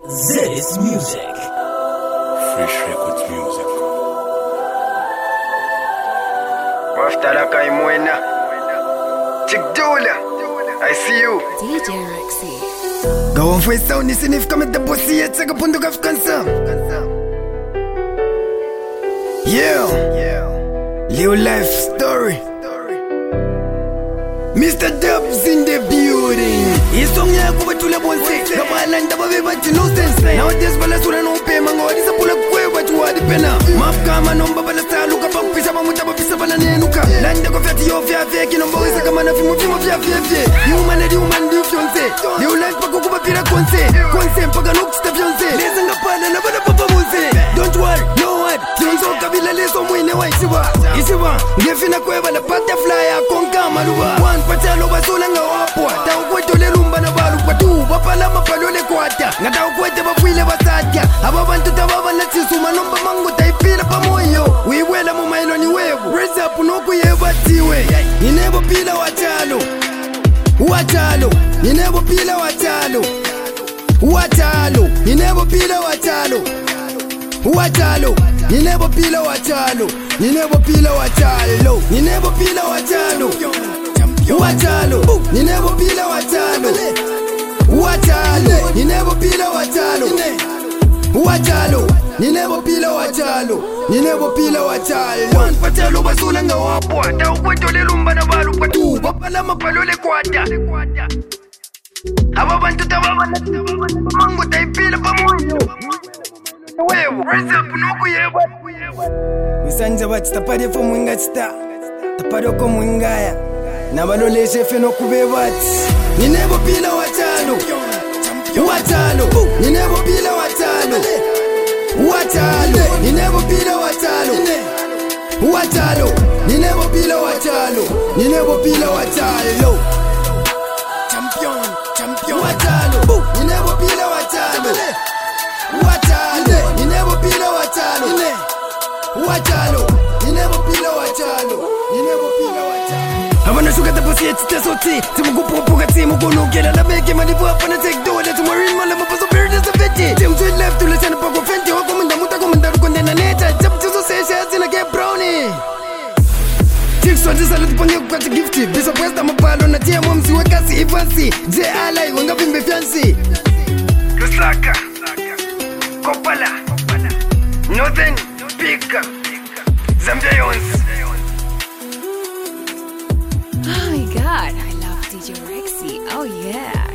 Zedis Music. Fresh Records Music. Waftaraka imwena Chikdula, I see you. DJ Rexy. Go on for sound, is if come at the pussy yet, take a punt of concern. Yeah, Live life story. Mr. Dubs in the building. He's on ya kuba tula bonse. Kabalanda babe but no sense. Nowadays bala sura no pay mango. This a pull up kwe but you are the penna. Map kama nomba bala style luka pa pisa pa muta pa pisa bala nenuka. Landa ko fati yo fia fia kinomba wisa kama na fimu fia fia. Human do fiance. Live life pa kuba pira konse. Konse mpaka nuksta fiance. Leza nga pana na bala papa monse. Don't worry, no what. Sionzo kabila leso mwine wa isiwa. Ngefina kwe bala butterfly ya konka maluba. Patalo basula nga wapwa ta ukweto le lumba na balu patu bapala mapalo le kwata ngata ukwete bafwile basatya aba bantu tababa na tsisuma nomba mango taipila pamoyo wiwela mu mailo ni webu raise up noku yebatiwe inebo pila watalo inebo pila watalo inebo pila watalo inebo pila watalo inebo pila watalo inebo pila watalo Watalo, you never pila watalo. You never pila watalo. You never pila watalo. You never pila watalo. One patalo basula nga wapwa. Ta ukweto le lumba na balu patu. Bapala mapalo le kwata. Aba bantu tababa na mango taipila pamoyo. Wewe, raise up nuku yeba. Misanja bati tapade fo mwinga chita. Tapade ko mwingaya. Nabalole shefe no kubebati Ninebo pila watalo Ninebo pila watalo Ninebo pila watalo Ninebo pila watalo Ninebo pila watalo Champion Watalo Ninebo pila watalo Ninebo pila watalo Ninebo pila watalo Abana suka the pussy it's tesoti Timu kupuka timu kunukela na beke malibu hapa na take do Let marine mala mapaso beard is a veti Timu to left to listen pako fenti Wako munda muta kumunda rukonde na neta Chapu chuzo sesha zina get brownie Chicks wa jisa letu pange kukati gifti Bisa puesta mapalo na tia mwamsi wakasi ifansi J alai wanga vimbe fiansi Lusaka Kopala Northern Pika Zambia Yons Oh my god, I love DJ Rexy. Oh yeah.